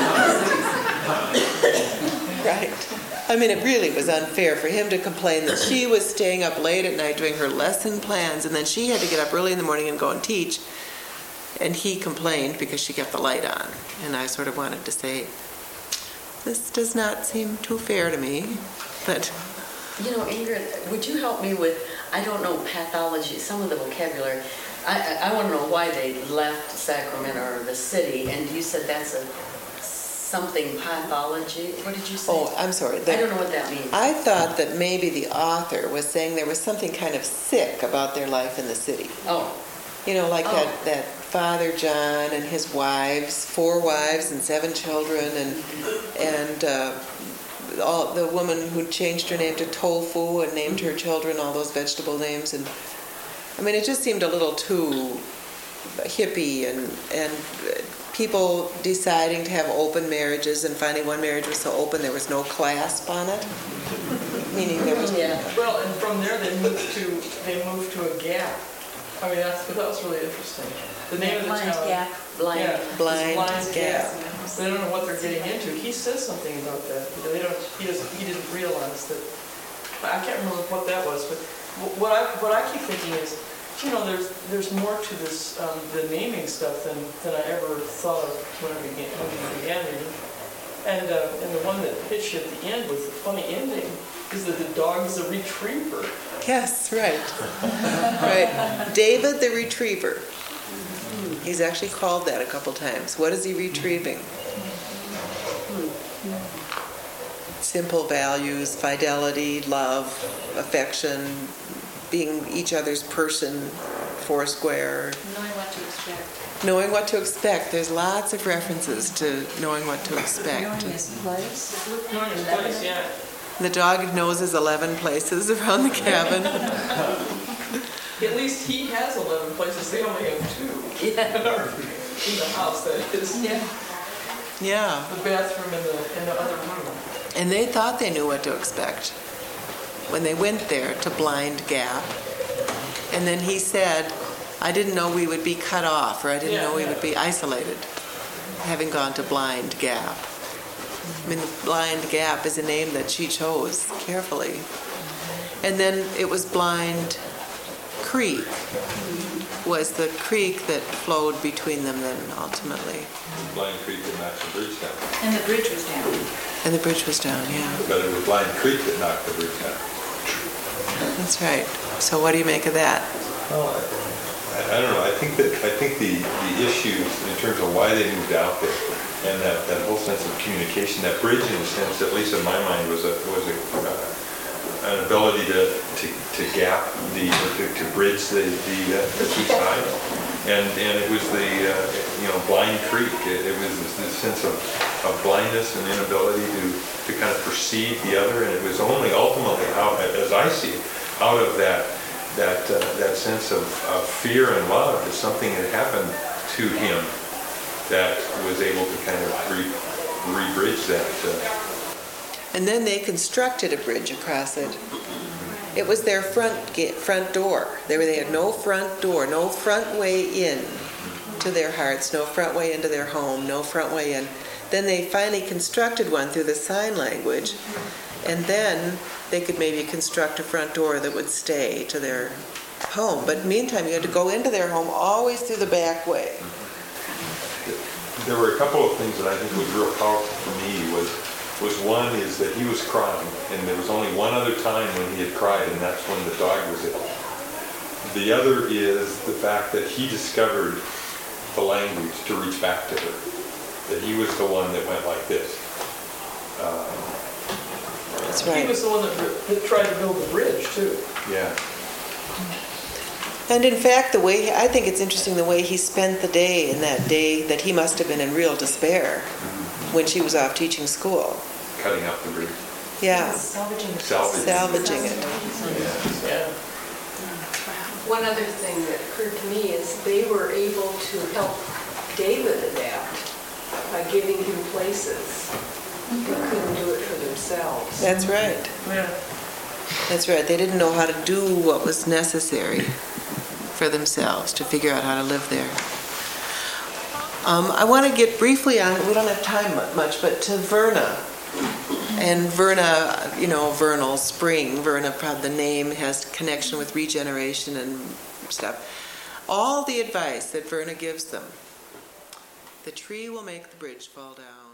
Right. I mean, it really was unfair for him to complain that she was staying up late at night doing her lesson plans, and then she had to get up early in the morning and go and teach. And he complained because she kept the light on. And I sort of wanted to say, this does not seem too fair to me. But You know, Ingrid, would you help me with, I don't know, pathology, some of the vocabulary. I, I, I want to know why they left Sacramento or the city, and you said that's a something pathology. What did you say? oh, I'm sorry. The- I don't know what that means. I thought that maybe the author was saying there was something kind of sick about their life in the city. Oh, You know, like Oh. that, that Father John and his wives, four wives and seven children, and and uh, all the woman who changed her name to Tofu and named her children all those vegetable names. And I mean, it just seemed a little too hippie, and and people deciding to have open marriages, and finally one marriage was so open there was no clasp on it, meaning there was yeah. Well, and from there they moved to they moved to a gap. I mean, that's that was really interesting. The name of the Blind town. Gap. Blind. Yeah, it's Blind Blind Gap. They don't know what they're getting into. He says something about that. They don't. He doesn't. He didn't realize that. I can't remember what that was, but wh- what I what I keep thinking is, you know, there's there's more to this um, the naming stuff than, than I ever thought of when I began when I began reading. And uh, and the one that hits you at the end with the funny ending is that the dog is a retriever. Yes, right. Right. David the Retriever. He's actually called that a couple times. What is he retrieving? Simple values, fidelity, love, affection, being each other's person, foursquare. Knowing what to expect. Knowing what to expect. There's lots of references to knowing what to Knowing expect. his place. Knowing his place, yeah. The dog knows his eleven places around the cabin. At least he has eleven places. They only have two. Yeah. In the house, that is. Yeah. Yeah. The bathroom and the, and the other room. And they thought they knew what to expect when they went there to Blind Gap. And then he said, I didn't know we would be cut off, or I didn't Yeah, know we yeah. would be isolated, having gone to Blind Gap. I mean, the Blind Gap is a name that she chose carefully. And then it was Blind Creek, was the creek that flowed between them then ultimately. Blind Creek that knocked the bridge down. And the bridge was down. And the bridge was down, yeah. But it was Blind Creek that knocked the bridge down. That's right. So what do you make of that? Well, I, I don't know. I think that I think the, the issues in terms of why they moved out there, and that, that whole sense of communication, that bridge, in a sense, at least in my mind, was a was a uh, an ability to, to, to gap the or to, to bridge the the, uh, the two sides, and and it was the uh, you know Blind Creek. It, it was this, this sense of, of blindness and inability to to kind of perceive the other, and it was only ultimately out, as I see it, out of that. that uh, that sense of, of fear and love is something that happened to him that was able to kind of re, re-bridge that. Uh, And then they constructed a bridge across it. It was their front gate, front door. They, were, they had no front door, no front way in to their hearts, no front way into their home, no front way in. Then they finally constructed one through the sign language, and then they could maybe construct a front door that would stay to their home. But meantime, you had to go into their home always through the back way. there were a couple of things that I think was real powerful for me. Was was one is that he was crying, and there was only one other time when he had cried, and that's when the dog was ill. The other is the fact that he discovered the language to reach back to her. That he was the one that went like this. Uh, That's He right. was the one that, that tried to build the bridge, too. yeah. And in fact, the way, I think it's interesting the way he spent the day in that day that he must have been in real despair when she was off teaching school. Cutting out the bridge. Yeah, Salvaging it. Salvaging. salvaging it. Yeah. One other thing that occurred to me is they were able to help David adapt by giving him places. They couldn't do it for themselves. That's right. Yeah. That's right. They didn't know how to do what was necessary for themselves to figure out how to live there. Um, I want to get briefly on, we don't have time mu- much, but to Verna. And Verna, you know, vernal spring, Verna, probably the name has connection with regeneration and stuff. All the advice that Verna gives them. The tree will make the bridge fall down.